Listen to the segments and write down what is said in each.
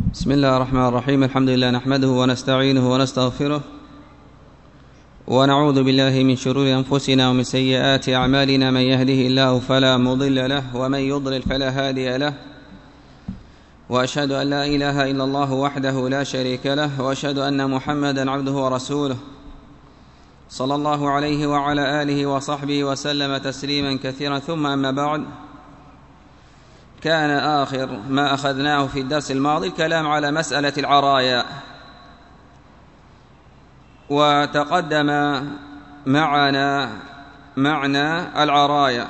بسم الله الرحمن الرحيم. الحمد لله نحمده ونستعينه ونستغفره ونعوذ بالله من شرور أنفسنا ومن سيئات أعمالنا. من يهده الله فلا مضل له ومن يضلل فلا هادي له، وأشهد أن لا إله إلا الله وحده لا شريك له، وأشهد أن محمدا عبده ورسوله صلى الله عليه وعلى آله وصحبه وسلم تسليما كثيرا. ثم أما بعد، كان آخر ما أخذناه في الدرس الماضي الكلام على مسألة العرايا، وتقدم معنا معنى العرايا،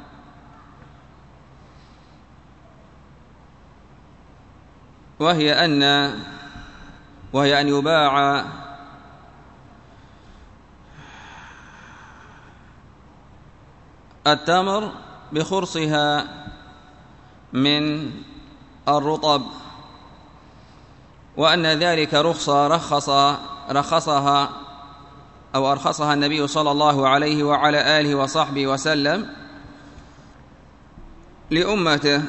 وهي أن يباع التمر بخرصها من الرطب، وأن ذلك رخصها أو أرخصها النبي صلى الله عليه وعلى آله وصحبه وسلم لأمته.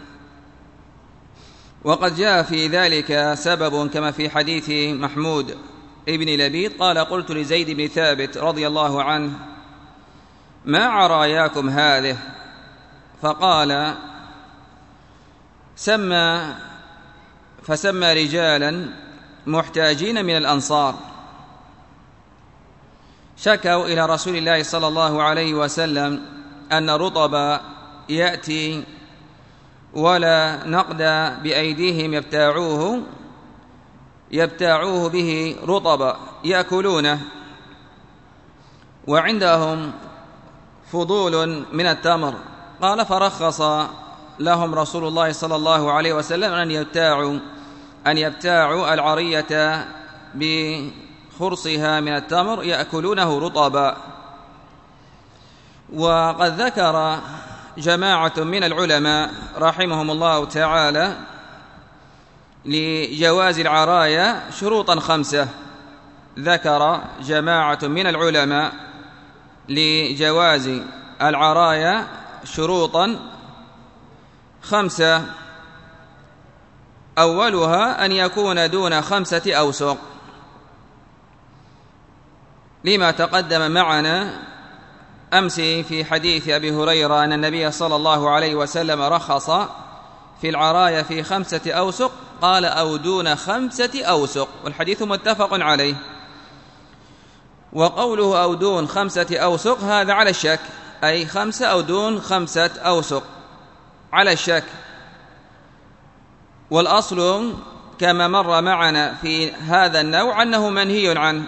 وقد جاء في ذلك سبب كما في حديث محمود ابن لبيد قال: قلت لزيد بن ثابت رضي الله عنه: ما عراياكم هذه؟ فقال: فسمى رجالا محتاجين من الأنصار شكوا إلى رسول الله صلى الله عليه وسلم أن الرطب يأتي ولا نقد بأيديهم يبتاعوه به رطبا يأكلونه، وعندهم فضول من التمر. قال: فرخص لهم رسول الله صلى الله عليه وسلم أن يبتاعوا العرية بخرصها من التمر يأكلونه رطبا. وقد ذكر جماعة من العلماء رحمهم الله تعالى لجواز العرايا شروطا 5. ذكر جماعة من العلماء لجواز العرايا شروطا 5، أولها أن يكون دون 5 أوسق، لما تقدم معنا أمس في حديث أبي هريرة أن النبي صلى الله عليه وسلم رخص في العرايا في 5 أوسق، قال: أو دون 5 أوسق، والحديث متفق عليه. وقوله أو دون 5 أوسق هذا على الشك، أي 5 أو دون 5 أوسق على الشك. والأصل كما مر معنا في هذا النوع أنه منهي عنه،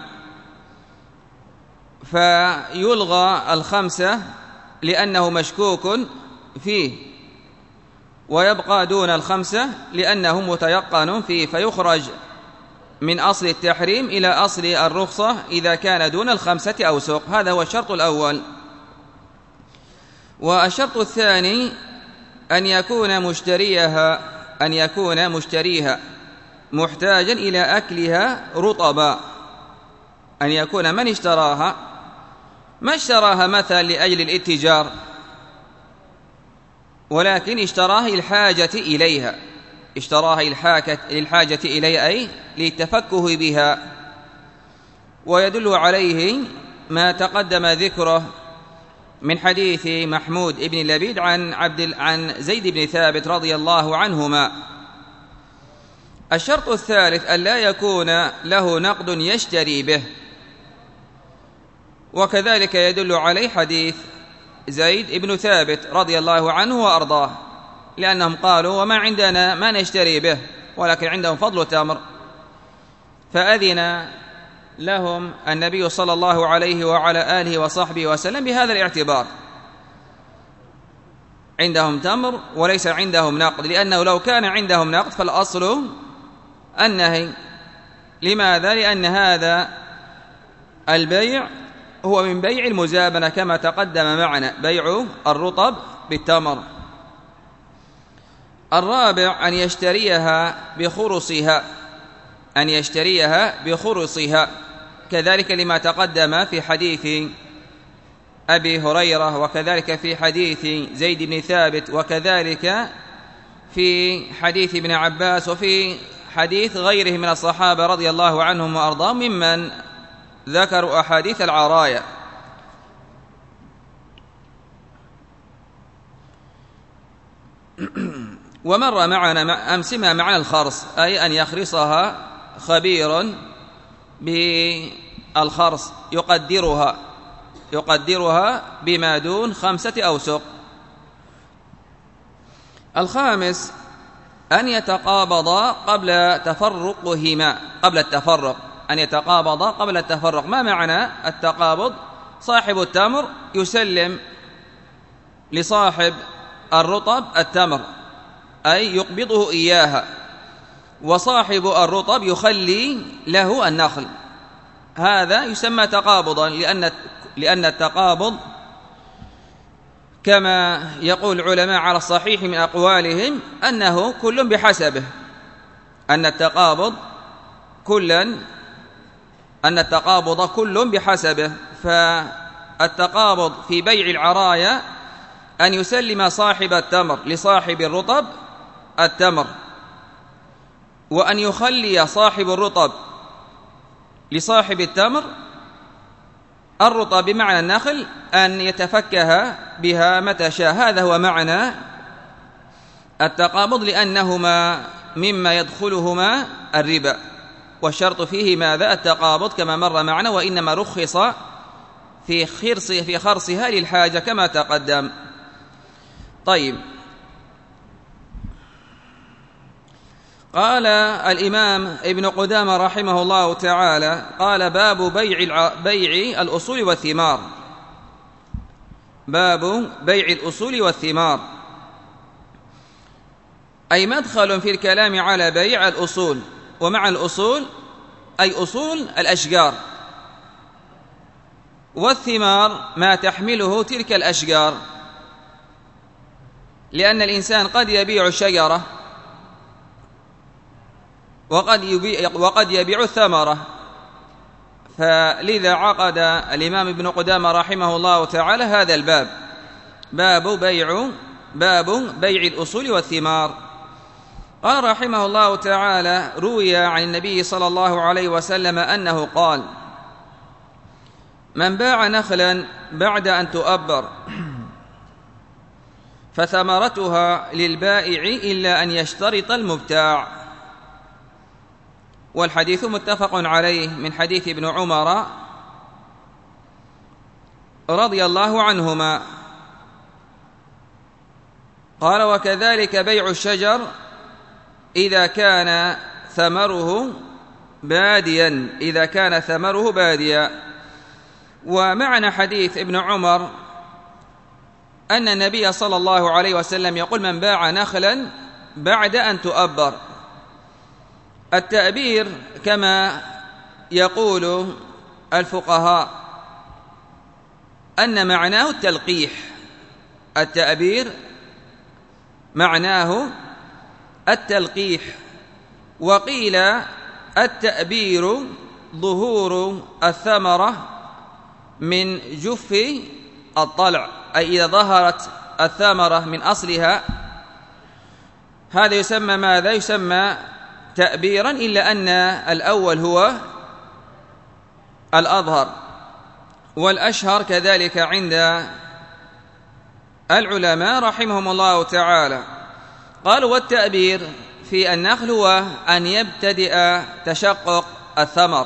فيلغى 5 لأنه مشكوك فيه، ويبقى دون 5 لأنه متيقن فيه، فيخرج من أصل التحريم إلى أصل الرخصة إذا كان دون 5 أوسق. هذا هو الشرط الأول. والشرط الثاني أن يكون مشتريها محتاجا إلى أكلها رطبا، أن يكون من اشتراها ما اشتراها مثلا لأجل الاتجار، ولكن اشتراها للحاجة إليها، للحاجة إليها أي للتفكه بها. ويدل عليه ما تقدم ذكره من حديث محمود ابن لبيد عن زيد بن ثابت رضي الله عنهما. الشرط الثالث أن لا يكون له نقد يشتري به، وكذلك يدل عليه حديث زيد بن ثابت رضي الله عنه وأرضاه، لأنهم قالوا: وما عندنا ما نشتري به، ولكن عندهم فضل تمر، فأذن لهم النبي صلى الله عليه وعلى آله وصحبه وسلم بهذا الاعتبار، عندهم تمر وليس عندهم نقد، لأنه لو كان عندهم نقد فالأصل النهي. لماذا؟ لأن هذا البيع هو من بيع المزابنة كما تقدم معنا، بيع الرطب بالتمر. الرابع أن يشتريها بخرصها، كذلك لما تقدم في حديث أبي هريرة، وكذلك في حديث زيد بن ثابت، وكذلك في حديث ابن عباس، وفي حديث غيره من الصحابة رضي الله عنهم وأرضاهم ممن ذكروا أحاديث العراية. ومر معنا أمس ما معنى الخرص، أي أن يخرصها خبير بالخرص يقدرها بما دون 5 أوسق. الخامس أن يتقابضا قبل تفرقهما، أن يتقابضا قبل التفرق. ما معنى التقابض؟ صاحب التمر يسلم لصاحب الرطب التمر، أي يقبضه إياها، وصاحب الرطب يخلي له النخل. هذا يسمى تقابضا، لأن التقابض كما يقول العلماء على الصحيح من أقوالهم أنه كل بحسبه، أن التقابض كل بحسبه. فالتقابض في بيع العراية أن يسلم صاحب التمر لصاحب الرطب التمر، وأن يخلي صاحب الرطب لصاحب التمر الرطب بمعنى النخل، أن يتفكها بها متى شاء. هذا هو معنى التقابض، لأنهما مما يدخلهما الربا، والشرط فيه ماذا؟ التقابض كما مر معنا، وإنما رخص في خرصها للحاجة كما تقدم. طيب، قال الإمام ابن قدامة رحمه الله تعالى، قال: باب بيع الأصول والثمار. باب بيع الأصول والثمار، أي مدخل في الكلام على بيع الأصول. ومع الأصول أي أصول الأشجار، والثمار ما تحمله تلك الأشجار، لأن الإنسان قد يبيع الشجرة وقد يبيع الثمرة. فلذا عقد الإمام ابن قدامة رحمه الله تعالى هذا الباب، باب بيع الأصول والثمار. قال رحمه الله تعالى: روي عن النبي صلى الله عليه وسلم أنه قال: من باع نخلا بعد أن تؤبر فثمرتها للبائع إلا أن يشترط المبتاع. والحديث متفق عليه من حديث ابن عمر رضي الله عنهما قال: وكذلك بيع الشجر إذا كان ثمره باديا. ومعنى حديث ابن عمر أن النبي صلى الله عليه وسلم يقول: من باع نخلا بعد أن تؤبر. التأبير كما يقول الفقهاء أن معناه التلقيح، التأبير معناه التلقيح. وقيل التأبير ظهور الثمرة من جف الطلع، أي إذا ظهرت الثمرة من أصلها، هذا يسمى ماذا؟ يسمى تأبيرا، إلا أن الأول هو الأظهر والأشهر كذلك عند العلماء رحمهم الله تعالى. قالوا: والتأبير في النخل هو أن يبتدئ تشقق الثمر،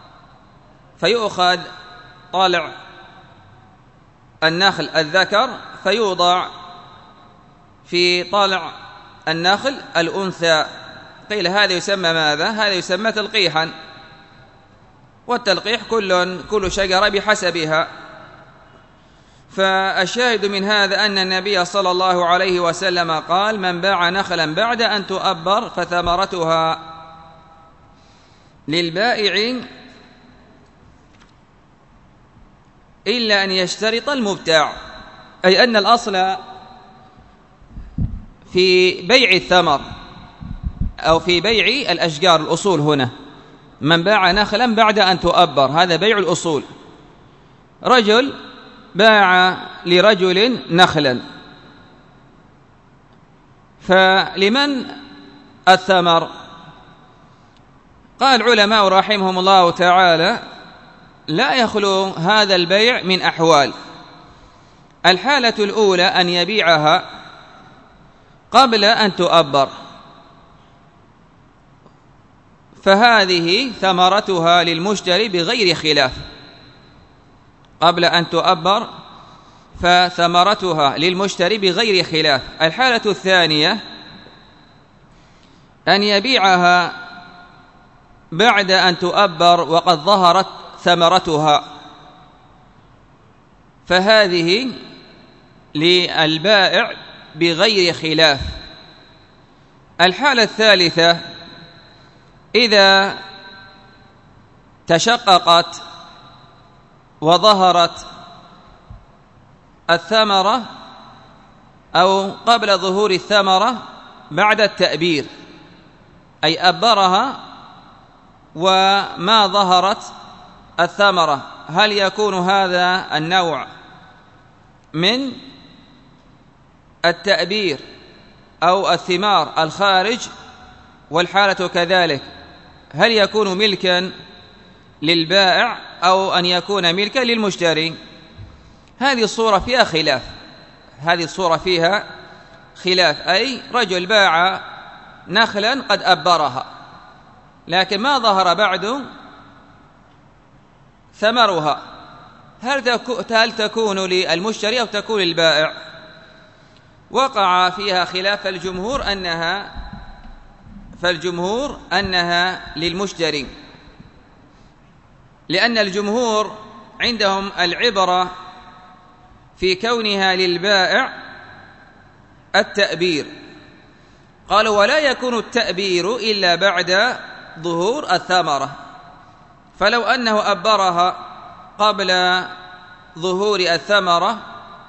فيؤخذ طالع النخل الذكر فيوضع في طالع النخل الأنثى. قيل هذا يسمى ماذا؟ هذا يسمى تلقيحا. والتلقيح كل شجرة بحسبها. فالشاهد من هذا أن النبي صلى الله عليه وسلم قال: من باع نخلا بعد أن تؤبر فثمرتها للبائع إلا أن يشترط المبتاع، أي أن الأصل في بيع الثمر أو في بيع الأشجار الأصول هنا من باع نخلا بعد أن تؤبر، هذا بيع الأصول. رجل باع لرجل نخلا، فلمن الثمر؟ قال العلماء رحمهم الله تعالى: لا يخلو هذا البيع من أحوال. الحالة الأولى أن يبيعها قبل أن تؤبر، فهذه ثمرتها للمشتري بغير خلاف. قبل أن تؤبر فثمرتها للمشتري بغير خلاف. الحالة الثانية أن يبيعها بعد أن تؤبر وقد ظهرت ثمرتها، فهذه للبائع بغير خلاف. الحالة الثالثة إذا تشققت وظهرت الثمرة أو قبل ظهور الثمرة بعد التأبير، أي أبرها وما ظهرت الثمرة، هل يكون هذا النوع من التأبير أو الثمار الخارج؟ والحالة كذلك، هل يكون ملكا للبائع أو أن يكون ملكا للمشتري؟ هذه الصورة فيها خلاف. هذه الصورة فيها خلاف، أي رجل باع نخلا قد أبرها لكن ما ظهر بعد ثمرها، هل تكون للمشتري أو تكون للبائع؟ وقع فيها خلاف فالجمهور أنها للمشتري، لأن الجمهور عندهم العبرة في كونها للبائع التأبير. قالوا: ولا يكون التأبير إلا بعد ظهور الثمرة، فلو أنه أبرها قبل ظهور الثمرة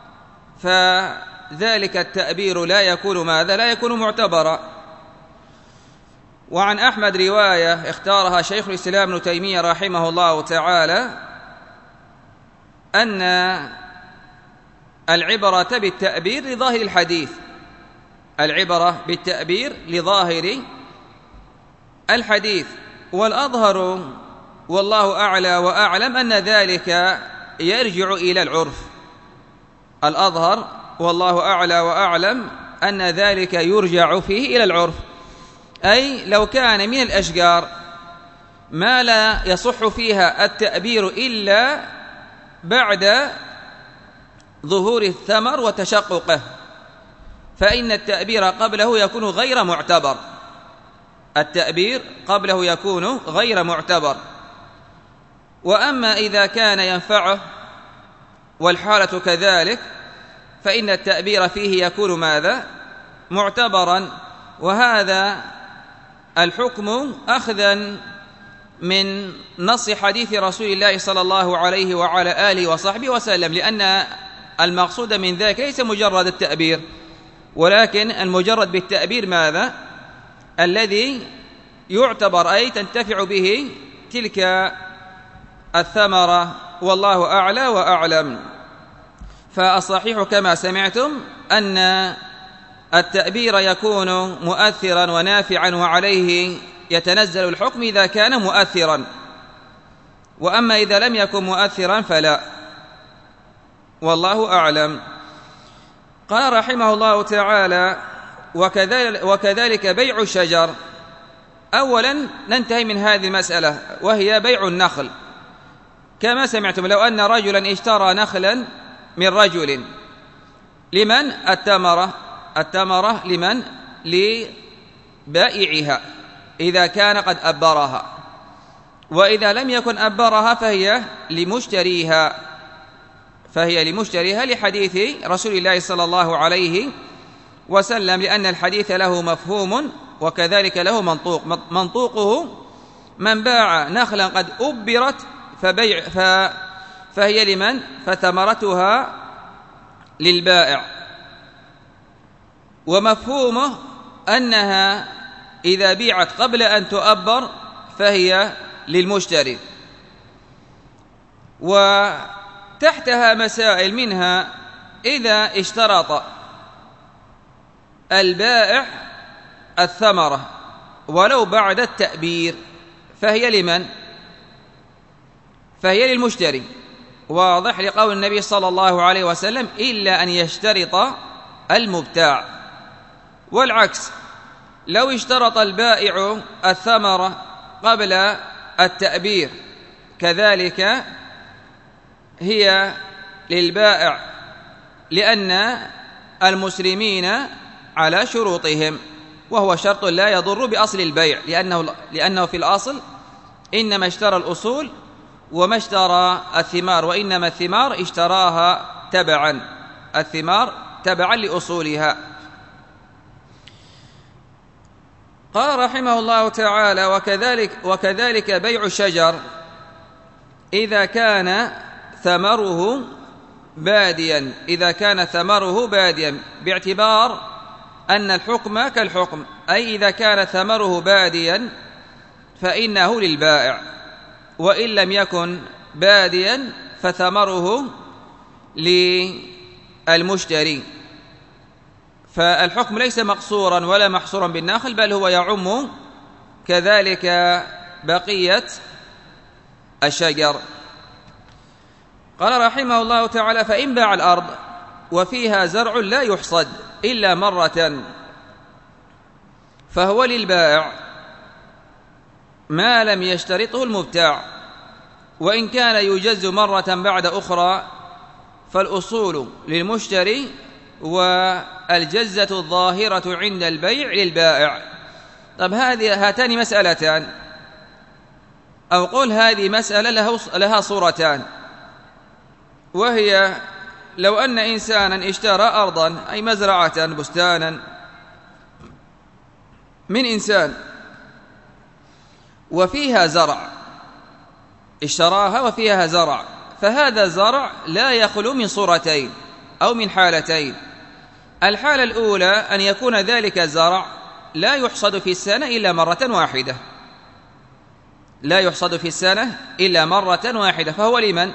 فذلك التأبير لا يكون ماذا؟ لا يكون معتبرا. وعن أحمد رواية اختارها شيخ الإسلام ابن تيمية رحمه الله تعالى أن العبرة بالتأبير لظاهر الحديث، العبرة بالتأبير لظاهر الحديث. والأظهر والله أعلى وأعلم أن ذلك يرجع إلى العرف. الأظهر والله أعلى وأعلم أن ذلك يرجع فيه إلى العرف، أي لو كان من الأشجار ما لا يصح فيها التأبير إلا بعد ظهور الثمر وتشققه، فإن التأبير قبله يكون غير معتبر. التأبير قبله يكون غير معتبر. وأما إذا كان ينفعه والحالة كذلك فإن التأبير فيه يكون ماذا؟ معتبرا. وهذا الحكم أخذا من نص حديث رسول الله صلى الله عليه وعلى آله وصحبه وسلم، لأن المقصود من ذلك ليس مجرد التأبير، ولكن المجرد بالتأبير ماذا؟ الذي يعتبر، أي تنتفع به تلك الثمرة، والله أعلى وأعلم. فالصحيح كما سمعتم أن التأبير يكون مؤثرا ونافعا وعليه يتنزل الحكم إذا كان مؤثرا، وأما إذا لم يكن مؤثرا فلا، والله أعلم. قال رحمه الله تعالى: وكذلك بيع الشجر. أولا ننتهي من هذه المسألة وهي بيع النخل. كما سمعتم لو أن رجلا اشترى نخلا من رجل، لمن؟ التمرة لمن؟ لبائعها إذا كان قد أبرها، وإذا لم يكن أبرها فهي لمشتريها لحديث رسول الله صلى الله عليه وسلم، لأن الحديث له مفهوم وكذلك له منطوق. منطوقه: من باع نخلا قد أبرت فهي لمن؟ فثمرتها للبائع. ومفهومه أنها إذا بيعت قبل أن تؤبر فهي للمشتري. وتحتها مسائل، منها إذا اشترط البائع الثمرة ولو بعد التأبير فهي لمن؟ فهي للمشتري، واضح، لقول النبي صلى الله عليه وسلم إلا أن يشترط المبتاع. والعكس، لو اشترط البائع الثمرة قبل التأبير كذلك هي للبائع، لأن المسلمين على شروطهم، وهو شرط لا يضر بأصل البيع، لأنه في الأصل إنما اشترى الأصول وما اشترى الثمار، وإنما الثمار اشتراها تبعا، الثمار تبعا لأصولها. قال رحمه الله تعالى: وكذلك بيع الشجر إذا كان ثمره باديا، باعتبار أن الحكم كالحكم، أي إذا كان ثمره باديا فإنه للبائع، وإن لم يكن باديا فثمره للمشتري. فالحكم ليس مقصورا ولا محصورا بالناخل، بل هو يعم كذلك بقية الشجر. قال رحمه الله تعالى: فإن باع الأرض وفيها زرع لا يحصد إلا مرة فهو للبائع ما لم يشترطه المبتاع، وإن كان يجز مرة بعد أخرى فالأصول للمشتري، والجزة الظاهرة عند البيع للبائع. طب هاتان مسألتان، أو قل هذه مسألة لها صورتان، وهي لو أن إنسانا اشترى أرضا، أي مزرعة بستانا من إنسان وفيها زرع، اشتراها وفيها زرع، فهذا الزرع لا يخلو من صورتين أو من حالتين. الحالة الأولى أن يكون ذلك الزرع لا يحصد في السنة إلا مرة واحدة، لا يحصد في السنة إلا مرة واحدة، فهو لمن؟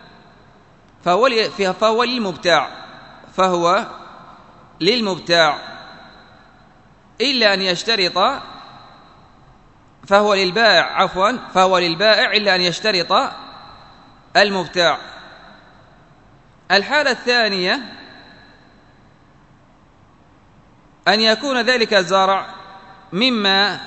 فهو للمبتاع، فهو للمبتاع إلا أن يشترط، فهو للبائع إلا أن يشترط المبتاع. الحالة الثانية أن يكون ذلك الزرع مما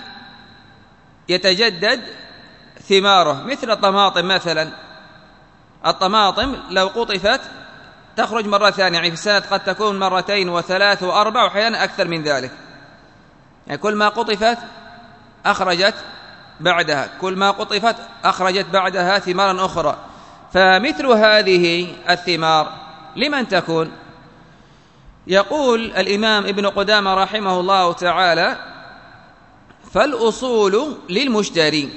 يتجدد ثماره، مثل الطماطم مثلا. الطماطم لو قطفت تخرج مرة ثانية، يعني في السنة قد تكون مرتين وثلاث وأربع وأحيانا أكثر من ذلك، يعني كل ما قطفت أخرجت بعدها، كل ما قطفت أخرجت بعدها ثمارا أخرى. فمثل هذه الثمار لمن تكون؟ يقول الإمام ابن قدامة رحمه الله تعالى: فالأصول للمشتري،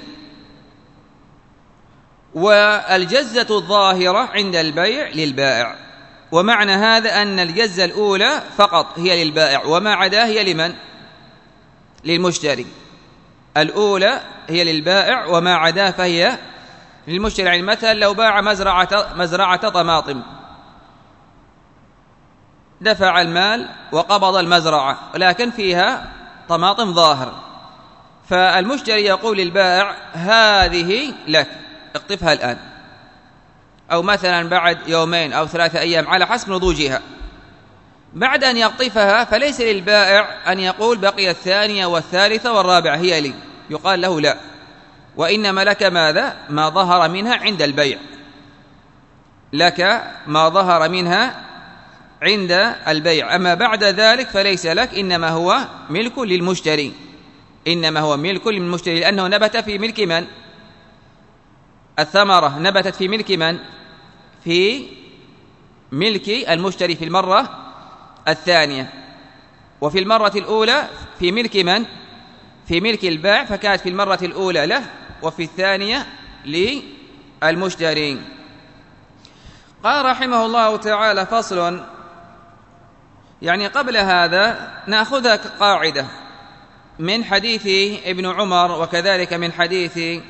والجزة الظاهرة عند البيع للبائع. ومعنى هذا أن الجزة الأولى فقط هي للبائع، وما عداه هي لمن؟ للمشتري. الأولى هي للبائع وما عداه فهي للمشتري. يعني مثلا لو باع مزرعة طماطم، دفع المال وقبض المزرعة ولكن فيها طماطم ظاهر، فالمشتري يقول للبائع: هذه لك، اقطفها الآن، أو مثلا بعد يومين أو 3 أيام على حسب نضوجها. بعد أن يقطفها فليس للبائع أن يقول بقي الثانية والثالثة والرابعة هي لي، يقال له لا، وإنما لك ماذا؟ ما ظهر منها عند البيع، لك ما ظهر منها عند البيع، أما بعد ذلك فليس لك، إنما هو ملك للمشتري، لأنه نبت في ملك من؟ الثمرة نبتت في ملك من؟ في ملك المشتري في المرة الثانية، وفي المرة الأولى في ملك من؟ في ملك البائع، فكانت في المرة الأولى له وفي الثانية للمشتري. قال رحمه الله تعالى: فصل. يعني قبل هذا نأخذ قاعدة من حديث ابن عمر، وكذلك من حديث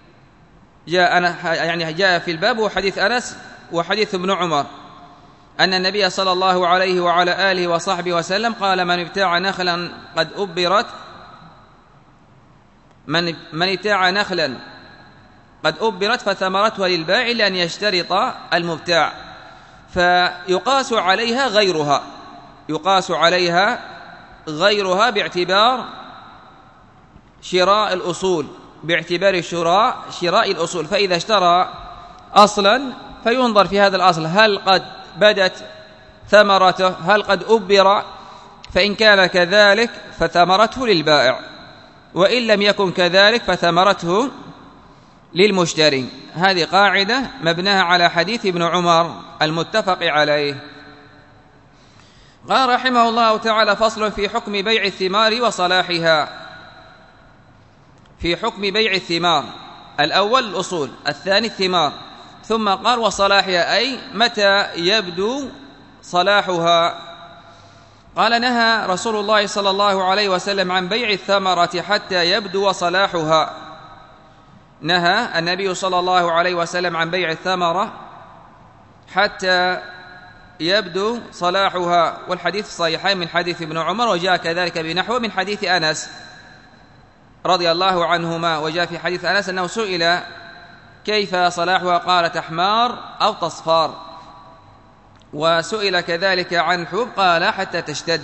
جاء في الباب، وحديث أنس وحديث ابن عمر، أن النبي صلى الله عليه وعلى آله وصحبه وسلم قال: من ابتاع نخلا قد أبرت من ابتاع نخلا قد أبرت فثمرتها للبائع إلا أن يشترط المبتاع، فيقاس عليها غيرها، يقاس عليها غيرها باعتبار شراء الأصول، باعتبار شراء الأصول. فإذا اشترى أصلا فينظر في هذا الأصل هل قد بدت ثمرته، هل قد أبر، فإن كان كذلك فثمرته للبائع، وإن لم يكن كذلك فثمرته للمشتري. هذه قاعدة مبناها على حديث ابن عمر المتفق عليه. قال رحمه الله تعالى: فصل في حكم بيع الثمار وصلاحها. في حكم بيع الثمار، الأول الأصول، الثاني الثمار، ثم قال وصلاحها، أي متى يبدو صلاحها. قال: نهى رسول الله صلى الله عليه وسلم عن بيع الثمرة حتى يبدو صلاحها. نهى النبي صلى الله عليه وسلم عن بيع الثمرة حتى يبدو صلاحها، والحديث الصحيحين من حديث ابن عمر، وجاء كذلك بنحو من حديث أنس رضي الله عنهما. وجاء في حديث أنس أنه سئل كيف صلاحها، قال: تحمار أو تصفار. وسئل كذلك عن حب، قال: حتى تشتد.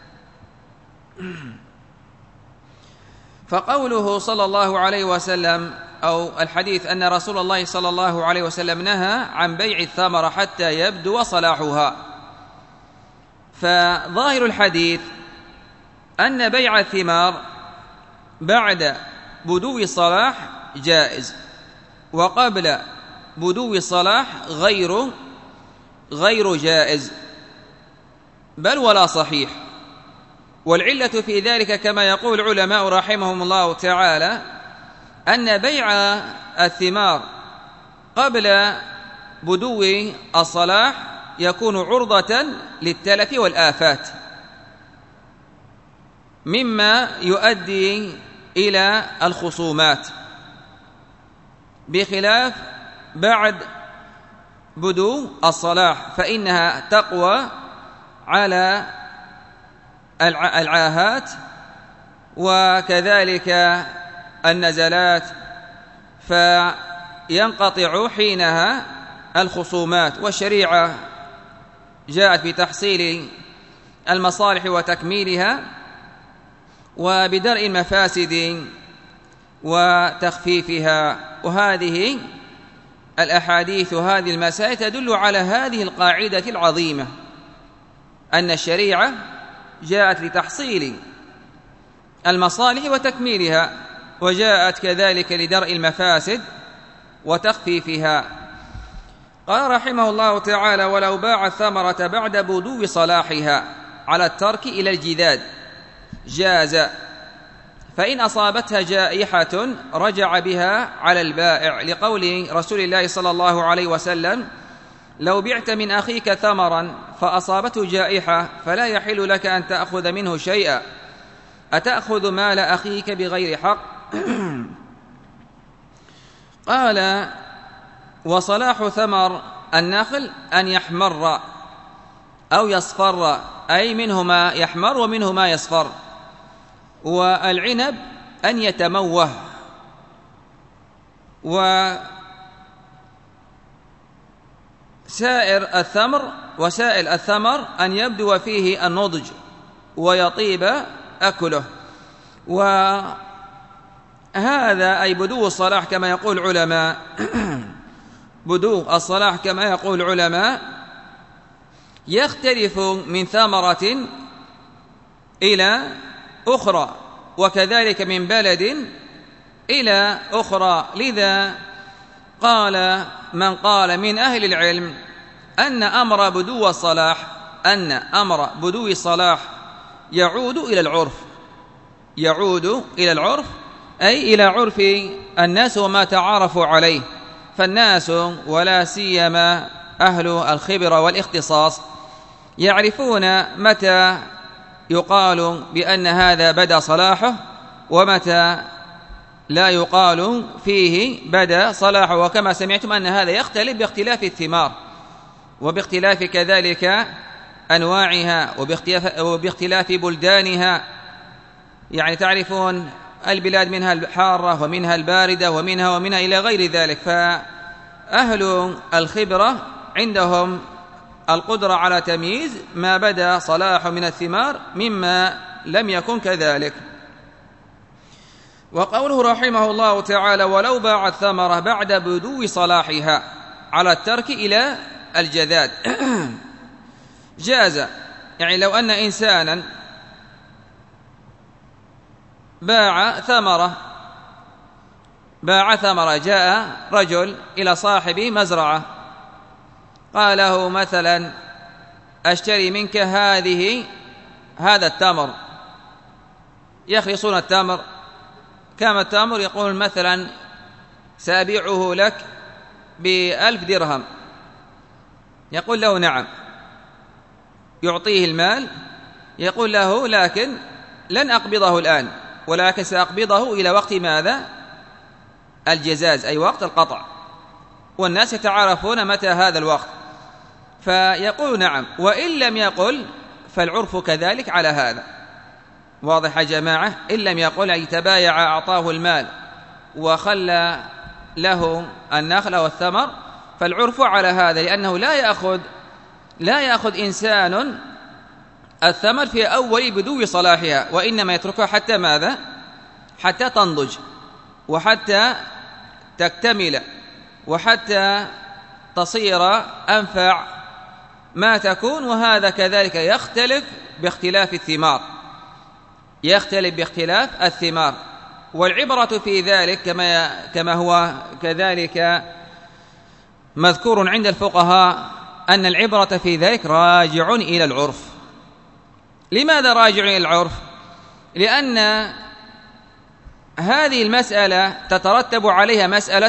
فقوله صلى الله عليه وسلم أو الحديث أن رسول الله صلى الله عليه وسلم نهى عن بيع الثمرة حتى يبدو صلاحها، فظاهر الحديث أن بيع الثمار بعد بدو الصلاح جائز، وقبل بدو الصلاح غير جائز، بل ولا صحيح. والعلة في ذلك كما يقول العلماء رحمهم الله تعالى أن بيع الثمار قبل بدو الصلاح يكون عرضة للتلف والآفات، مما يؤدي إلى الخصومات، بخلاف بعد بدو الصلاح فإنها تقوى على العاهات وكذلك النزلات، فينقطع حينها الخصومات. والشريعة جاءت بتحصيل المصالح وتكميلها وبدرء المفاسد وتخفيفها. وهذه الأحاديث وهذه المسائل تدل على هذه القاعدة العظيمة، أن الشريعة جاءت لتحصيل المصالح وتكميلها، وجاءت كذلك لدرء المفاسد وتخفيفها. قال رحمه الله تعالى: ولو باع الثمرة بعد بدو صلاحها على الترك إلى الجداد جاز، فإن أصابتها جائحة رجع بها على البائع، لقول رسول الله صلى الله عليه وسلم: لو بعت من أخيك ثمرا فأصابته جائحة فلا يحل لك أن تأخذ منه شيئا، أتأخذ مال أخيك بغير حق؟ قال: وصلاح ثمر النخل أن يحمر أو يصفر، أي منه ما يحمر ومنه ما يصفر، والعنب أن يتموه، وسائل الثمر أن يبدو فيه النضج ويطيب أكله. وهذا أي بدو الصلاح كما يقول العلماء بدو الصلاح كما يقول العلماء يختلف من ثمرة إلى أخرى، وكذلك من بلد إلى أخرى. لذا قال من قال من أهل العلم أن أمر بدو الصلاح يعود إلى العرف، أي إلى عرف الناس وما تعارفوا عليه. فالناس ولا سيما أهل الخبرة والاختصاص يعرفون متى يقال بأن هذا بدا صلاحه ومتى لا يقال فيه بدا صلاحه. وكما سمعتم أن هذا يختلف باختلاف الثمار وباختلاف كذلك أنواعها وباختلاف بلدانها. يعني تعرفون البلاد منها الحارة ومنها الباردة ومنها إلى غير ذلك، فأهل الخبرة عندهم القدرة على تمييز ما بدا صلاح من الثمار مما لم يكن كذلك. وقوله رحمه الله تعالى: ولو باع الثمرة بعد بدو صلاحها على الترك إلى الجذاذ. جاز، يعني لو أن إنسانا باع ثمرة، جاء رجل إلى صاحب مزرعة قال له مثلا: أشتري منك هذا التمر. يخلصون التمر، كم التمر؟ يقول مثلا: سأبيعه لك ب1,000 درهم. يقول له: نعم. يعطيه المال، يقول له: لكن لن أقبضه الآن، ولكن سأقبضه إلى وقت ماذا؟ الجزاز، أي وقت القطع، والناس يتعارفون متى هذا الوقت. فيقول: نعم. وإن لم يقل فالعرف كذلك على هذا. واضح يا جماعة؟ إن لم يقل أي تبايع، أعطاه المال وخلى له النخل والثمر، فالعرف على هذا، لأنه لا يأخذ إنسان الثمر في أول بدو صلاحها، وإنما يتركها حتى ماذا؟ حتى تنضج، وحتى تكتمل، وحتى تصير أنفع ما تكون. وهذا كذلك يختلف باختلاف الثمار، والعبرة في ذلك كما هو كذلك مذكور عند الفقهاء أن العبرة في ذلك راجع إلى العرف. لماذا راجع إلى العرف؟ لأن هذه المسألة تترتب عليها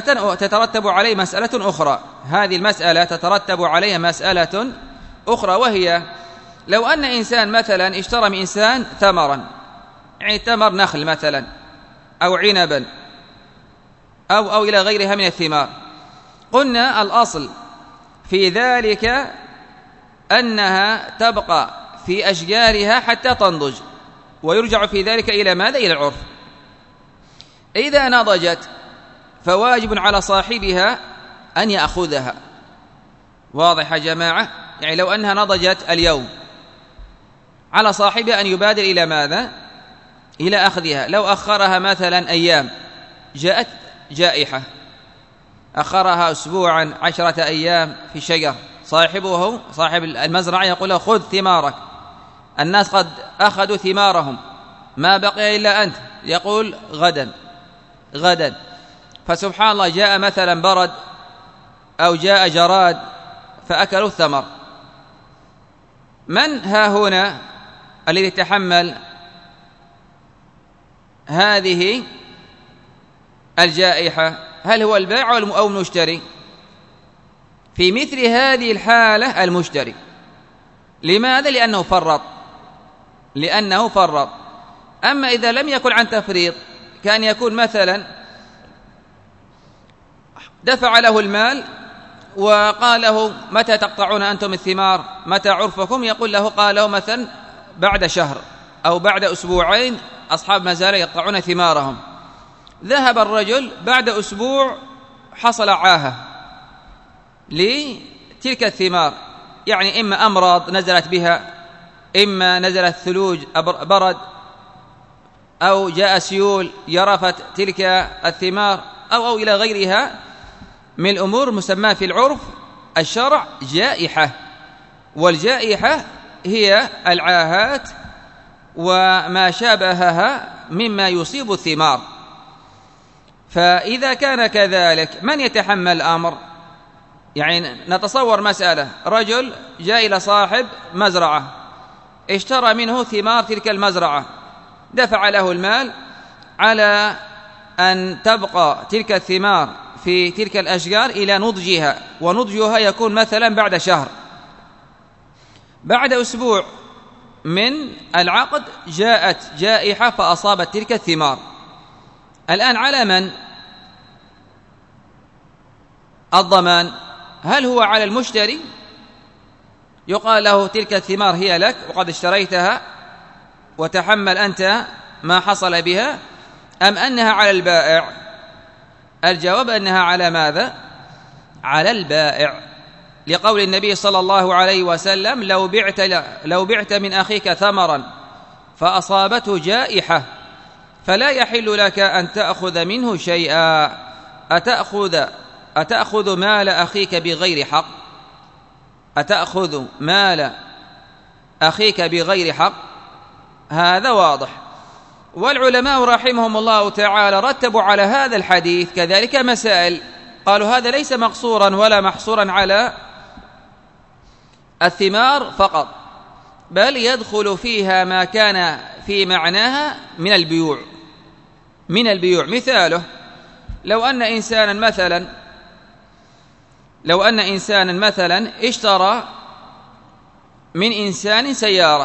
مسألة أخرى. هذه المسألة تترتب عليها مسألة أخرى، وهي لو أن إنسان مثلا اشترى من إنسان ثمرا، يعني تمر نخل مثلا أو عنبا أو إلى غيرها من الثمار، قلنا الأصل في ذلك أنها تبقى في أشجارها حتى تنضج، ويرجع في ذلك إلى ماذا؟ إلى العرف. إذا نضجت فواجب على صاحبها أن يأخذها. واضح يا جماعة؟ يعني لو أنها نضجت اليوم، على صاحبها أن يبادر إلى ماذا؟ إلى أخذها. لو أخرها مثلا أيام، جاءت جائحة، أخرها أسبوعا، 10 أيام في شجر، صاحب المزرعة يقول له: خذ ثمارك، الناس قد أخذوا ثمارهم، ما بقي إلا أنت. يقول: غدا. فسبحان الله، جاء مثلا برد أو جاء جراد فأكلوا الثمر. من ها هنا الذي يتحمل هذه الجائحة؟ هل هو البائع أو المشتري؟ في مثل هذه الحالة المشتري. لماذا؟ لأنه فرط. أما إذا لم يكن عن تفريط، كان يكون مثلا دفع له المال وقال له: متى تقطعون أنتم الثمار؟ متى عرفكم؟ يقول له، قال له مثلا: بعد شهر أو بعد أسبوعين أصحاب مزارع يقطعون ثمارهم. ذهب الرجل، بعد أسبوع حصل عاهة لتلك الثمار، يعني إما أمراض نزلت بها، إما نزلت ثلوج برد، أو جاء سيول يرفت تلك الثمار، أو إلى غيرها من الأمور مسمى في العرف الشرع جائحة. والجائحة هي العاهات وما شابهها مما يصيب الثمار. فإذا كان كذلك، من يتحمل الأمر؟ يعني نتصور مسألة: رجل جاء إلى صاحب مزرعة، اشترى منه ثمار تلك المزرعة، دفع له المال على أن تبقى تلك الثمار في تلك الأشجار إلى نضجها، ونضجها يكون مثلا بعد شهر. بعد أسبوع من العقد جاءت جائحة فأصابت تلك الثمار. الآن على من الضمان؟ هل هو على المشتري؟ يقال له: تلك الثمار هي لك وقد اشتريتها، وتحمل أنت ما حصل بها، أم أنها على البائع؟ الجواب أنها على ماذا؟ على البائع، لقول النبي صلى الله عليه وسلم: لو بعت من أخيك ثمرا فأصابته جائحة فلا يحل لك أن تأخذ منه شيئا. أتأخذ مال أخيك بغير حق؟ أتأخذ مال أخيك بغير حق؟ هذا واضح. والعلماء رحمهم الله تعالى رتبوا على هذا الحديث كذلك مسائل، قالوا هذا ليس مقصورا ولا محصورا على الثمار فقط، بل يدخل فيها ما كان في معناها من البيوع. مثاله: لو أن إنسانا مثلا اشترى من إنسان سيارة،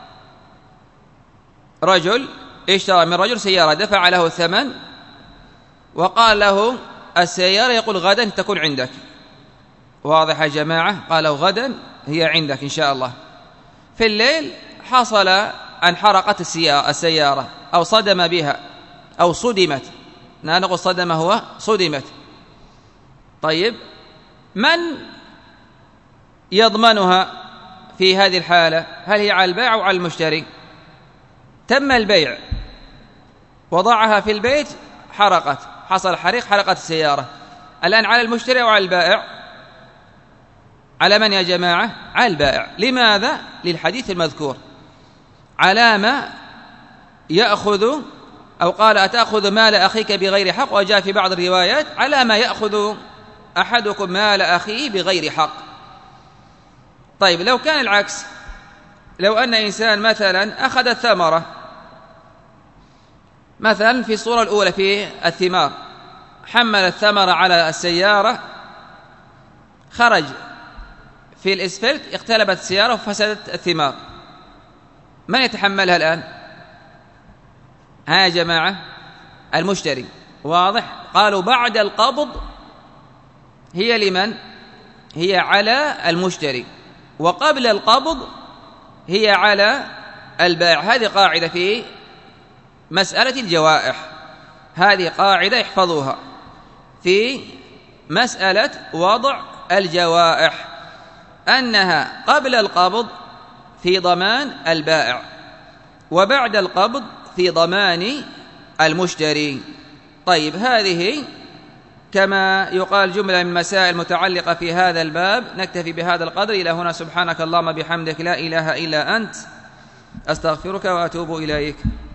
رجل اشترى من رجل سيارة، دفع له الثمن وقال له السيارة يقول غدا تكون عندك. واضح يا جماعة؟ قال له غدا هي عندك إن شاء الله. في الليل حصل أن حرقت السيارة أو صدم بها أو صدمت، لا نقول صدم، هو صدمت. طيب، من يضمنها في هذه الحالة؟ هل هي على البائع أو على المشتري؟ تم البيع، وضعها في البيت، حصل حريق، حرقت السيارة. الآن على المشتري أو على البائع؟ على من يا جماعة؟ على البائع. لماذا؟ للحديث المذكور: على ما يأخذ، أو قال: أتأخذ مال أخيك بغير حق؟ وجاء في بعض الروايات: على ما يأخذ أحدكم مال أخيه بغير حق. طيب، لو كان العكس، لو أن إنسان مثلا أخذ الثمرة، مثلا في الصورة الأولى في الثمار، حمل الثمرة على السيارة، خرج في الإسفلت، اختلبت السيارة وفسدت الثمار، من يتحملها الآن؟ ها يا جماعة؟ المشتري. واضح؟ قالوا بعد القبض هي لمن؟ هي على المشتري، وقبل القبض هي على البائع. هذه قاعدة في مسألة الجوائح، هذه قاعدة احفظوها في مسألة وضع الجوائح، أنها قبل القبض في ضمان البائع، وبعد القبض في ضمان المشتري. طيب، هذه كما يقال جملة من مسائل متعلقة في هذا الباب. نكتفي بهذا القدر إلى هنا. سبحانك اللهم بحمدك، لا إله إلا أنت، أستغفرك وأتوب إليك.